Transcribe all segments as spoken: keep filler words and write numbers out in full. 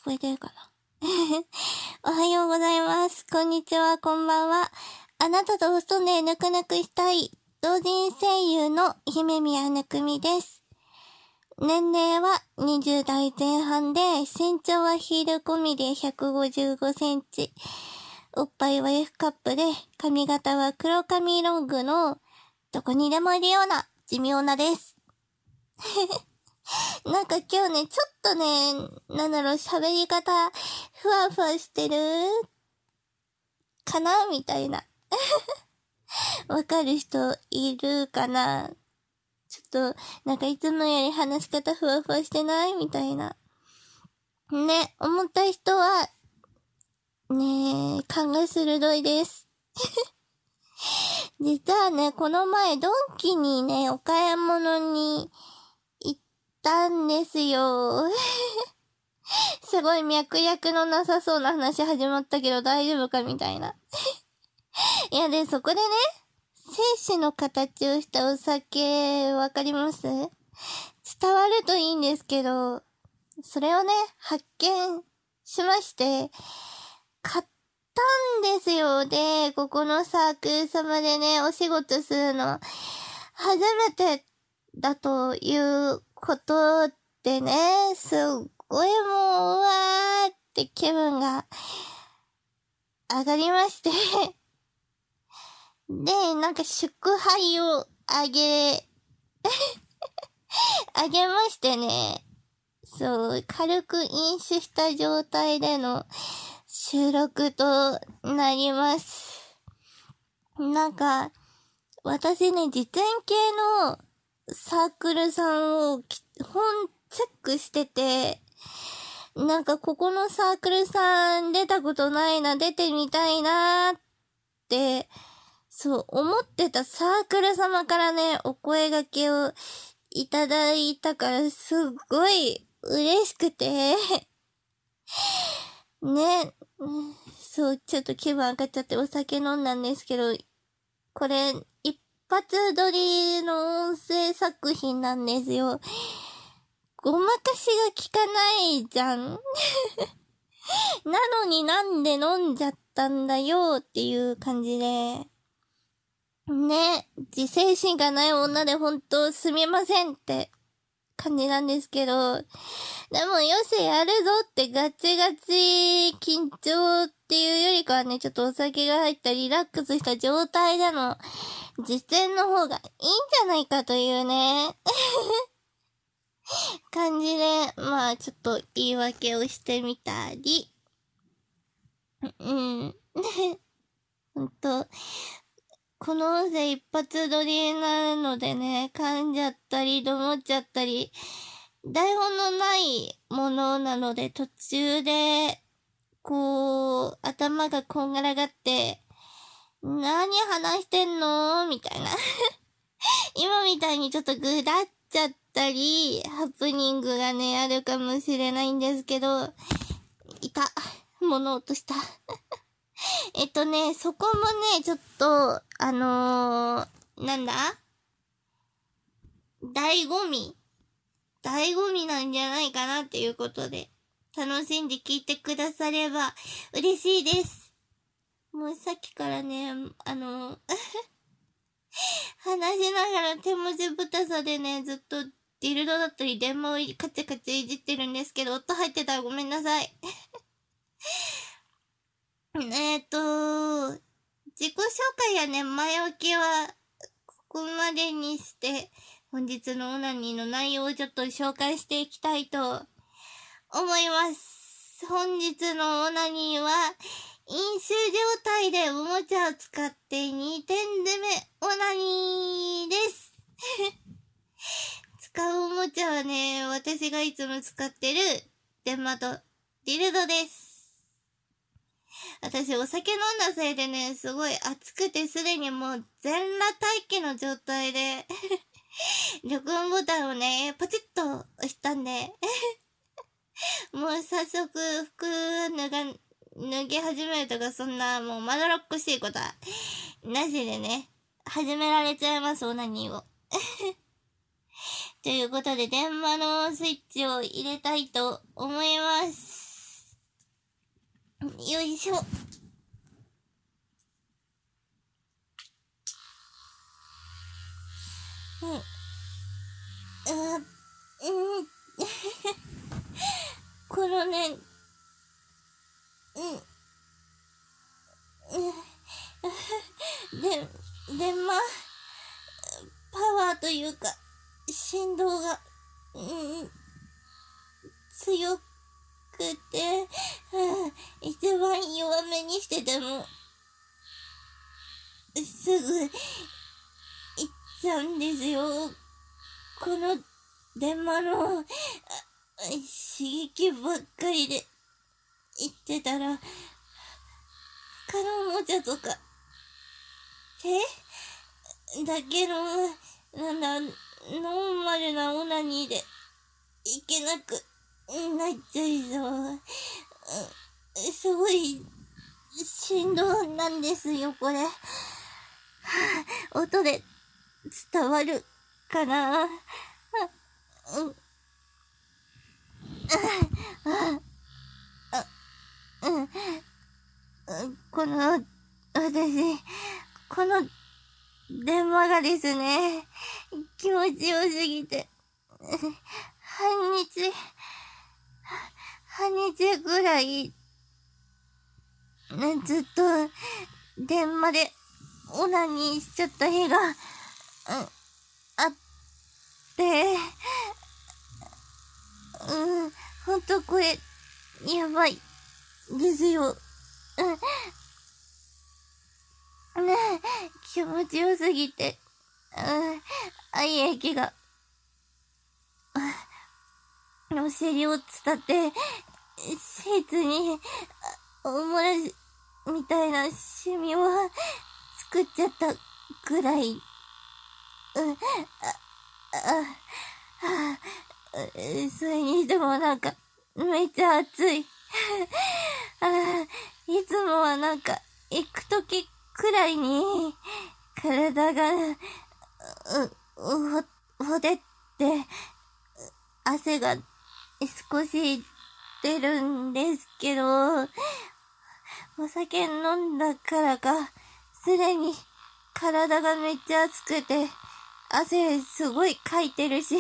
こえてるかなおはようございます。こんにちは、こんばんは。あなたとお布団でぬくぬくしたい、同人声優の姫宮ぬくみです。年齢はにじゅう代前半で、身長はヒール込みでひゃくごじゅうごセンチ。おっぱいは F カップで、髪型は黒髪ロングの、どこにでもいるような地味女です。なんか今日ね、ちょっとね、なんだろう、喋り方、ふわふわしてるかなみたいな。わかる人いるかな？ちょっと、なんかいつもより話し方ふわふわしてないみたいな。ね、思った人は、ねえ、勘が鋭いです。実はね、この前、ドンキにね、お買い物に行ったんですよ。すごい脈絡のなさそうな話始まったけど大丈夫かみたいな。いやで、そこでね、精子の形をしたお酒、わかります？伝わるといいんですけど、それをね、発見しまして、買ったんですよ。で、ここのサークル様でね、お仕事するの、初めてだということでね、すっごいもう、うわーって気分が上がりましてで、なんか祝杯をあげ、あげましてね、そう、軽く飲酒した状態での収録となります。なんか、私ね、実演系のサークルさんを本チェックしてて、なんかここのサークルさん出たことないな、出てみたいなって、そう思ってたサークル様からね、お声掛けをいただいたからすっごい嬉しくてね、そう、ちょっと気分上がっちゃってお酒飲んだんですけど、これ一発撮りの音声作品なんですよ。ごまかしが効かないじゃん。なのになんで飲んじゃったんだよっていう感じで。ね、自制心がない女で本当すみませんって感じなんですけど、でもよしやるぞってガチガチ緊張っていうよりかはね、ちょっとお酒が入ったリラックスした状態での実践の方がいいんじゃないかというね、感じで、まあちょっと言い訳をしてみたり、うん、ほんと、この音声一発撮りなのでね、噛んじゃったり、どもっちゃったり、台本のないものなので途中で、こう、頭がこんがらがって、何話してんのみたいな。今みたいにちょっとぐだっちゃったり、ハプニングがね、あるかもしれないんですけど、いた。物落とした。えっとね、そこもね、ちょっと、あのー、なんだ醍醐味醍醐味なんじゃないかなっていうことで、楽しんで聞いてくだされば嬉しいです。もうさっきからね、あのー、話しながら手持ちぶたさでね、ずっとディルドだったり電話をカチャカチャいじってるんですけど、音入ってたらごめんなさい。えっと、自己紹介やね、前置きは、ここまでにして、本日のオナニーの内容をちょっと紹介していきたいと思います。本日のオナニーは、飲酒状態でおもちゃを使ってにてん攻めオナニーです。使うおもちゃはね、私がいつも使ってる電マとディルドです。私お酒飲んだせいでね、すごい暑くてすでにもう全裸待機の状態で録音ボタンをね、パチッと押したんでもう早速服脱が、脱ぎ始めるとかそんなもうまどろっこしいことはなしでね、始められちゃいます、オナニーを。ということで電話のスイッチを入れたいと思います。 よいしょ。うん。あ、うん。このね、うん。で、で、まあ、パワーというか、振動が、うん、強くて、はあ、一番弱めにしてても、すぐ、いっちゃうんですよ。この、電話の、刺激ばっかりで、言ってたら、他のおもちゃとか、手だけの、なんだ、ノーマルなオナニーで、いけなくなっちゃいそう。すごい、振動なんですよ、これ。音で伝わるかな。うんうん、この、私、この電話がですね、気持ちよすぎて、半日、半日ぐらい、ずっと電話でオナニーしちゃった日が、うん、あって、うん、ほんとこれ、やばい、ですよ。うん、ね気持ちよすぎて、うん、愛液が、お尻を伝って、シーツに、おもらし、みたいなシミを作っちゃったぐらい、うん、あ、あ、あ、それにしてもなんか、めっちゃ暑い。あ、いつもはなんか、行くときくらいに、体が、う、う、ほでって、汗が少し出るんですけど、お酒飲んだからか、すでに体がめっちゃ熱くて、汗すごいかいてるし、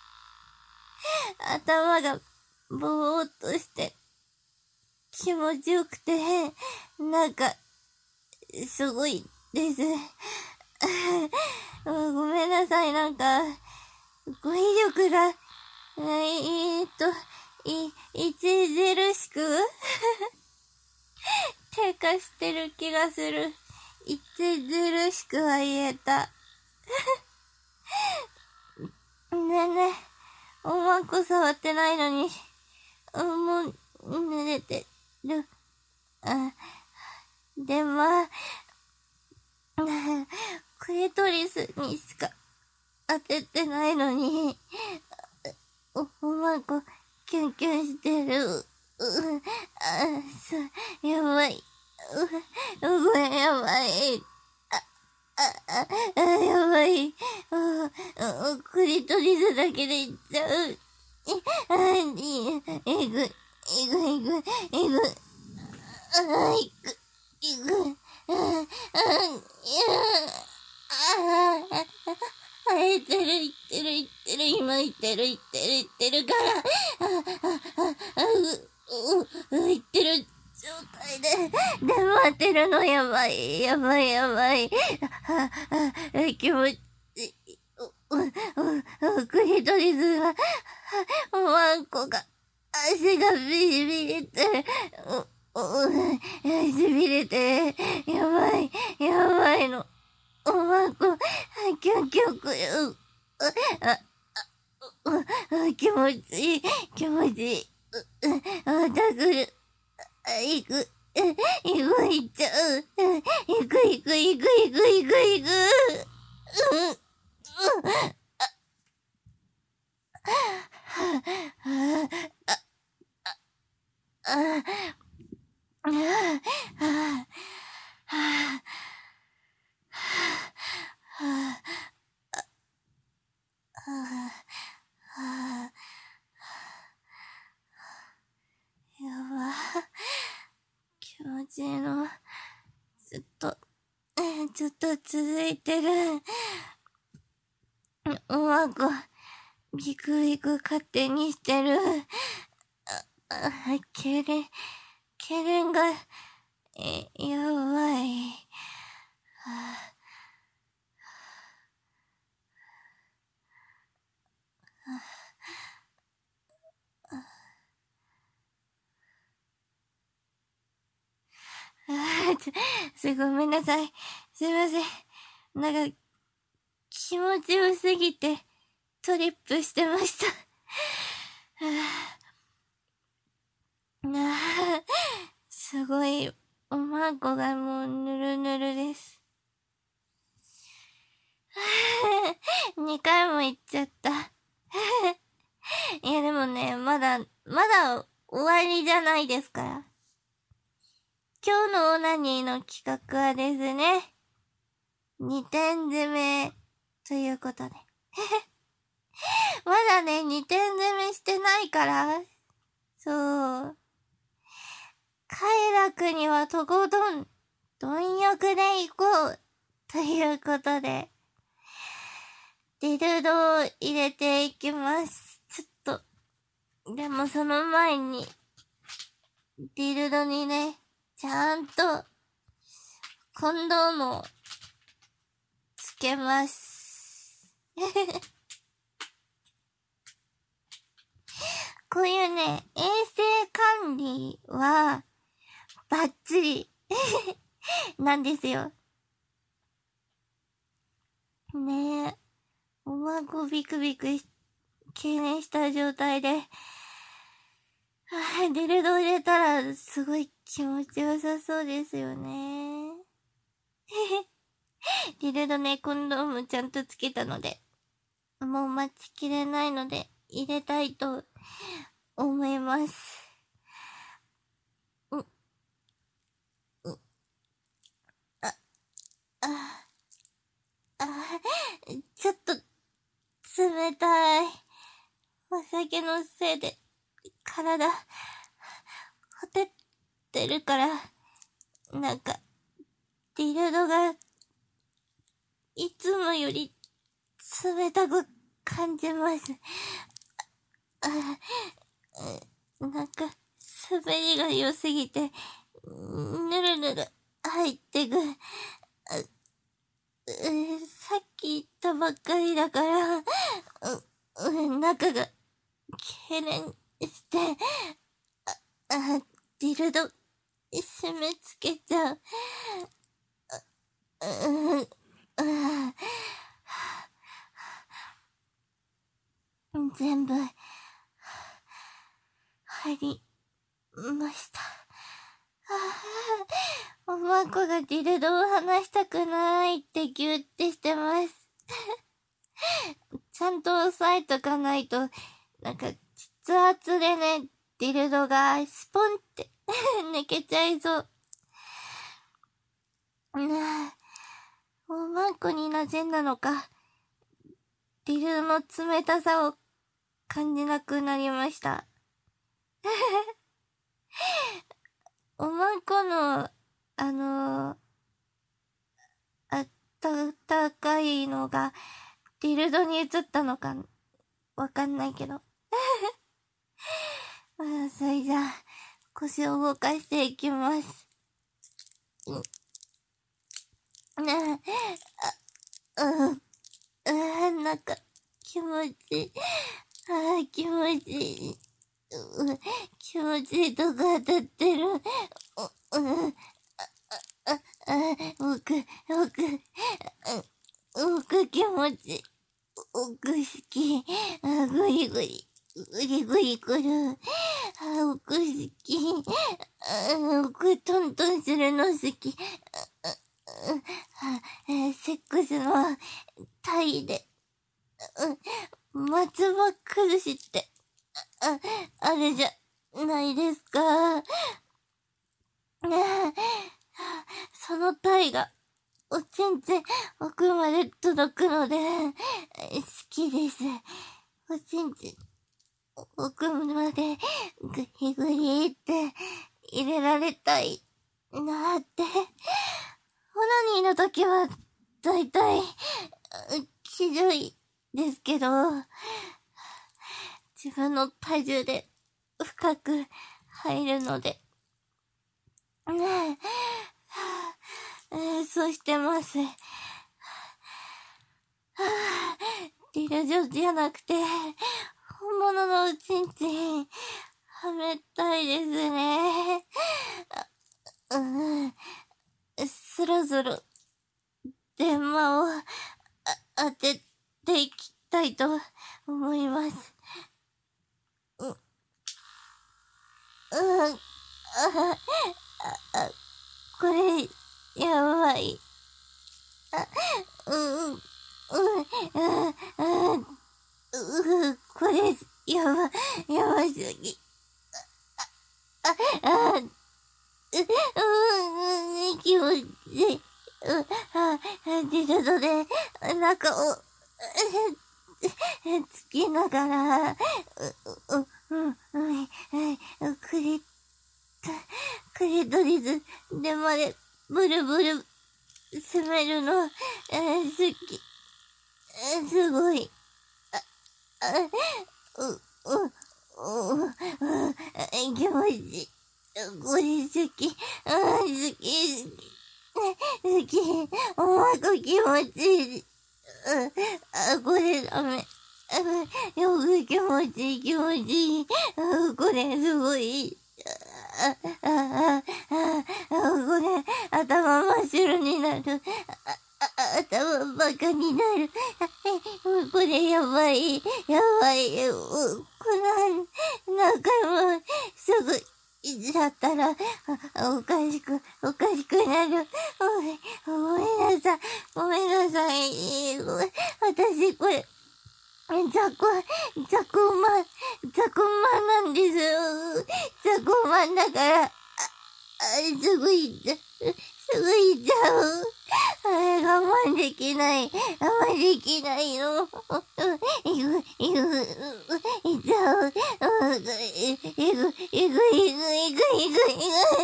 頭がぼーっとして気持ちよくて、なんか、すごいです。ごめんなさい、なんか、語彙力が、えー、っと、い、著しく低下してる気がする。著しくは言えた。ねえねえ、おまんこ触ってないのに、もう、濡れてる。あ、でも、クリトリスにしか当ててないのに、お、おまんこ、キュンキュンしてる。う、あ、そ、やばい。う、これやばい。あ、あ、やばい。あ、クリトリスだけでいっちゃう。あ、い、えぐい、えぐい、えぐい、えぐい。あ、いく、いく。あ、あ、いや、あ、あ、えってる、いってる、いってる、今いってる、いってる、いってるから、あ、あ、あ、う、う、う、いってる状態で、で待ってるのやばい、やばい、やばい。あ、あ、気持ちいい。う、う、う、クリトリスが、おまんこが、足がビリビリって、う、う、しびれて、やばい、やばいの。おまんこ、キュンキュンくる。あ、あ、気持ちいい、気持ちいい。また来る。行く。行く、行っちゃう。行く、行く、行く、行く、行く、行く。うん、うん。あ、あ、あ、あ、あ、あ、やば。 ずっと続いてる。おまんこ、ビクビク勝手にしてる。あ、あ、けれん、けれんが、え、やばい。はあ、あ、ちょ、す、ごめんなさい。すいません。なんか、気持ちよすぎて、トリップしてました。はあ、なあ、すごい、おまんこがもうぬるぬるです。にかいも言っちゃった。いやでもね、まだ、まだ終わりじゃないですから。今日のオナニーの企画はですね、にてん攻めということで。まだね、にてん攻めしてないから、そう。快楽にはとことん、貪欲でいこう、ということで、ディルドを入れていきます。ちょっと、でもその前に、ディルドにね、ちゃんと、コンドームをつけます。こういうね、衛生管理は、バッチリ、なんですよ。ねえ。おまんこビクビクし、痙攣した状態で、ディルド入れたら、すごい気持ちよさそうですよね。ディルドね、コンドームちゃんとつけたので、もう待ちきれないので、入れたいと思います。う、う、あ、あ、あ、ちょっと、冷たい。お酒のせいで、体、ほてってるから、なんか、ディルドが、いつもより、冷たく感じます。あ、なんか、滑りが良すぎて、ぬるぬる入ってく。さっき言ったばっかりだから、う、中が、痙攣して、あ、ディルド、締め付けちゃう。う、う、全部、入りました。おまんこがディルドを離したくないってギュってしてます。ちゃんと押さえとかないと、なんか、筆圧でね、ディルドがスポンって抜けちゃいそう。なあ、おまんこに馴染んだのか、ディルドの冷たさを感じなくなりました。おまんこの、あのー、あったたかいのが、ディルドに移ったのか、わかんないけど。ああ、それじゃあ、腰を動かしていきます。なあ、あ、うん、ああ、なんか、気持ちいい。ああ、気持ちいい。うん、気持ちいいとこ当たってる。うん、あ、あ、あ、奥、奥、奥気持ちいい。奥好き。あ、ぐりぐり。ぐりぐりくる。あ、奥好き。あ、奥トントンするの好き。あ、えー、セックスのタイで、うん、松葉崩しって、あ、あれじゃないですか。そのタイが、おちんちん奥まで届くので、好きです。おちんちん奥までグリグリって入れられたいなーってナニーの時は、だいたい、ひどいですけど、自分の体重で深く入るので、ねえ、えー、そうしてます。ディルジョじゃなくて、本物のうちんちん、はめたいですね。うん、そろそろ、電話を当てていきたいと思います。うん、うん、あ、あ、これ、やばい。あ、うん、うん、うん、うん、う、これ、やば、やばすぎ。あ、あ、う、うん、気持ちいい。う、あ、自動で、中を、つきながら、う、う、うん、うん、クリ、クリトリスでまで、ブルブル、攻めるの、えー、好き。えー、すごい。あ、あ、う、う、う、う、気持ちいい。これ好き。あ、好き、好き。好き。お前が気持ちいい。あ、これダメ。よく気持ちいい、気持ちいい。これすごい。あ、あ、あ、あ、これ頭真っ白になる。あ、頭バカになる。これやばい。やばい。これ何回もすぐいっちゃったら、おかしく、おかしくなる。ごめんなさい。ごめんなさい。私、これ、ザコ、ザコマン、ザコマンなんですよ。ザコマンだから、あ、すぐいっちゃう。すぐいっちゃう。我慢できない。我慢できないよ。いく、いく、いっちゃう。いく、いく、いく、いく、いく、いく、いく。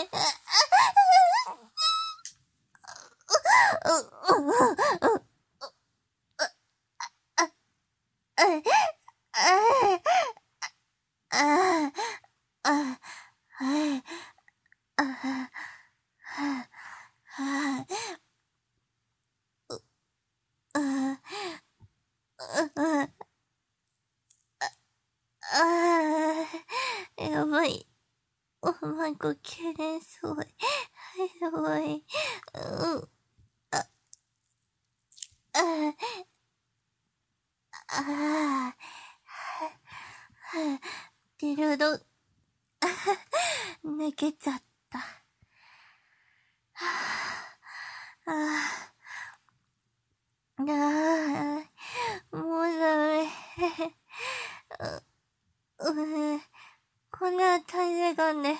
やばい。お前ごけれんすごい。やばい。うん。あ、あ、あ、ディルド、抜けちゃった。ああ、もうダメ。う、こんな短時間で、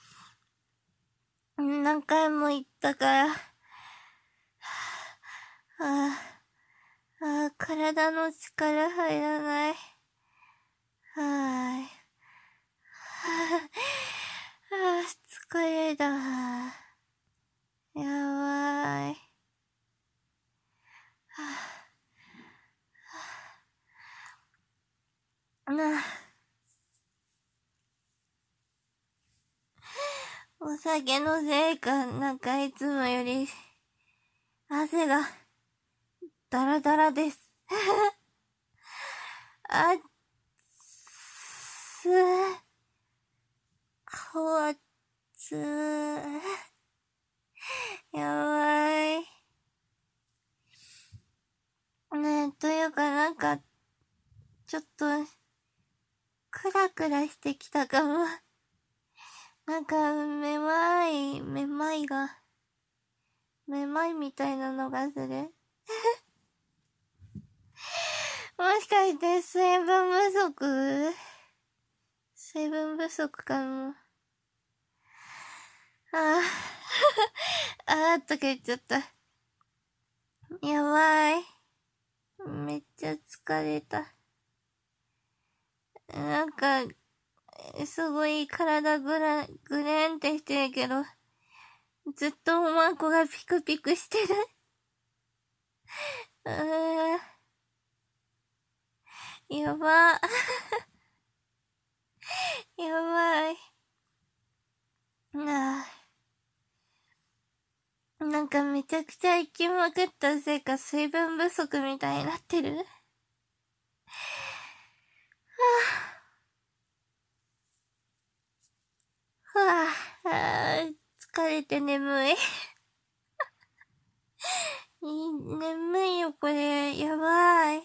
何回も言ったから、ああ、体の力入らない。はーい。ああ、疲れだ。やばい。なあ。お酒のせいか、なんかいつもより、汗が、ダラダラです。あっつー。顔あっつー。やばい。ねえ、というかなんか、ちょっと、クラクラしてきたかも。なんか、めまい、めまいが、めまいみたいなのがする。もしかして水分不足水分不足かも。ああ、あーっとか言っちゃった。やばい。めっちゃ疲れた。なんか、すごい体ぐら、ぐれんってしてるけど、 ずっとおまんこがピクピクしてる。うーん。やば。やばい。なあ。なんかめちゃくちゃ生きまくったせいか水分不足みたいになってる。はぁ。はぁ。はぁ。疲れて眠い。眠いよ、これ。やばい。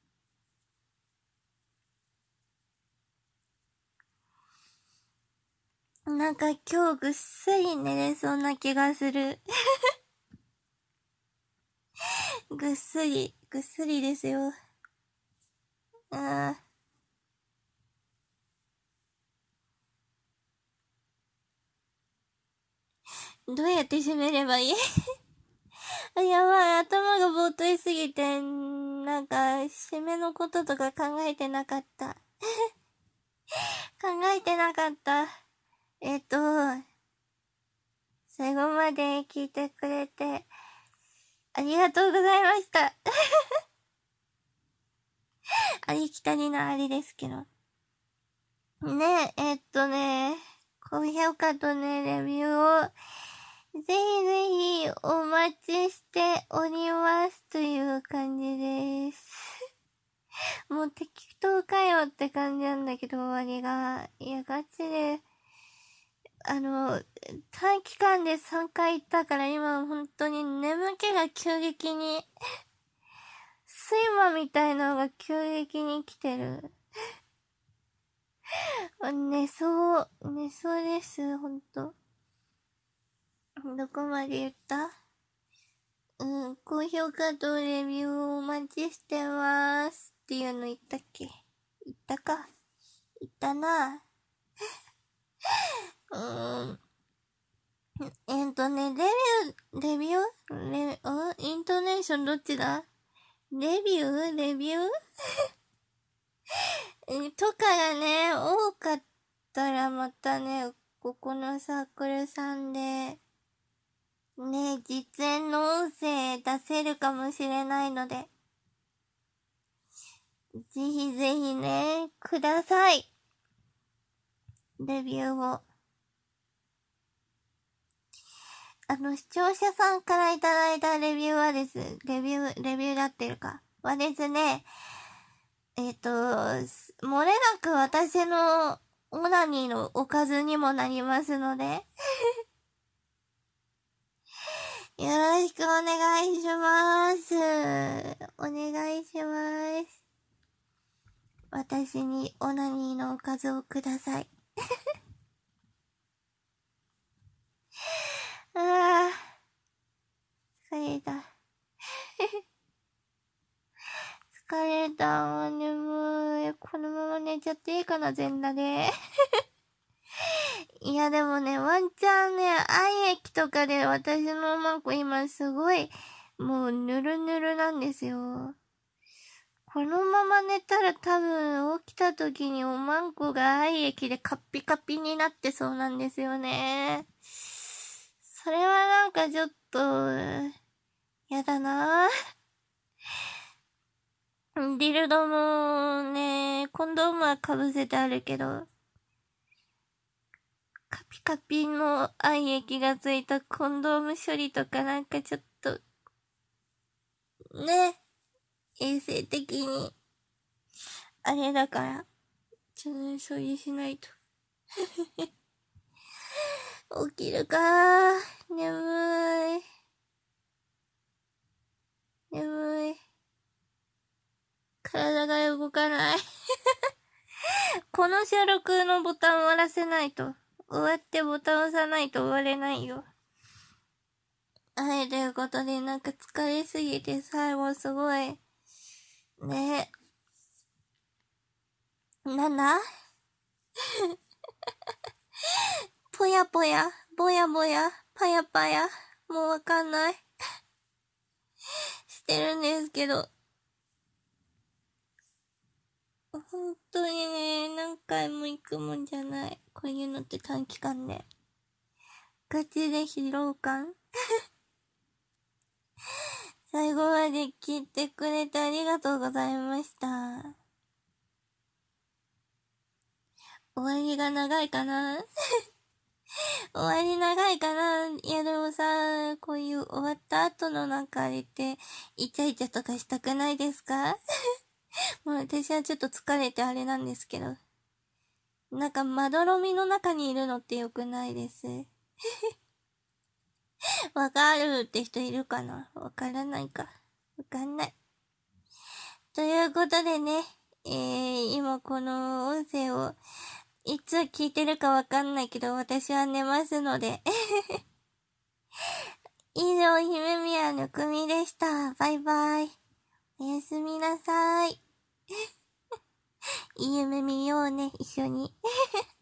なんか今日ぐっすり寝れそうな気がする。ぐっすり、ぐっすりですよ。あー。どうやって閉めればいいあ、やばい、頭がぼーっとしすぎて、なんか、締めのこととか考えてなかった。考えてなかった。えっと、最後まで聞いてくれて、ありがとうございました。ありきたりなあれですけど。ねえ、えっとね、高評価とね、レビューを、ぜひぜひお待ちしておりますという感じです。もう適当かよって感じなんだけど、終わりが。いや、ガチで、あの、短期間でさんかい行ったから今本当に眠気が急激に、睡魔みたいなのが急激に来てる。寝そう、寝そうです、ほんと。どこまで言った？うん、高評価とレビューをお待ちしてます。っていうの言ったっけ？言ったか。言ったな。うーん。えーとね、レビュー、レビューレ、んイントネーションどっちだ？レビューレビューえとかがね、多かったらまたね、ここのサークルさんで、ね、実演の音声出せるかもしれないので、ぜひぜひね、ください。レビューを。あの、視聴者さんからいただいたレビューはです、レビュー、レビューだってるか。はですね、えっと、漏れなく私のオナニーのおかずにもなりますので、よろしくお願いします。お願いします。私にオナニーのおかずをください。ああ、疲れた。疲れた。眠い。このまま寝ちゃっていいかな、全裸で。いや、でもね、ワンチャンね、愛液とかで私のおまんこ今すごい、もうぬるぬるなんですよ。このまま寝たら多分起きた時におまんこが愛液でカッピカピになってそうなんですよね。それはなんかちょっと、やだなディルドもね、コンドームは被せてあるけど、カピカピの愛液がついたコンドーム処理とかなんかちょっと、ね、衛生的に、あれだから、ちょっと処理しないと。起きるかー。眠い。眠い。体が動かないこの収録のボタン終わらせないと。終わってボタン押さないと終われないよ。はい、ということで、なんか疲れすぎて最後すごい、ね。なんだぽやぽや、ぼやぼや、ぱやぱや、もうわかんない。してるんですけど。本当にね、何回も行くもんじゃない。こういうのって短期間で。 ガチで疲労感最後まで聞いてくれてありがとうございました。終わりが長いかな終わり長いかな。いやでもさ、こういう終わった後のなんかあれって、イチャイチャとかしたくないですかもう私はちょっと疲れてあれなんですけど。なんかまどろみの中にいるのって良くないです。わかるって人いるかな？わからないか。わかんない。ということでね、えー、今この音声をいつ聞いてるかわかんないけど、私は寝ますので。以上、姫宮ぬくみでした。バイバイ。おやすみなさい。いい夢見ようね、一緒に。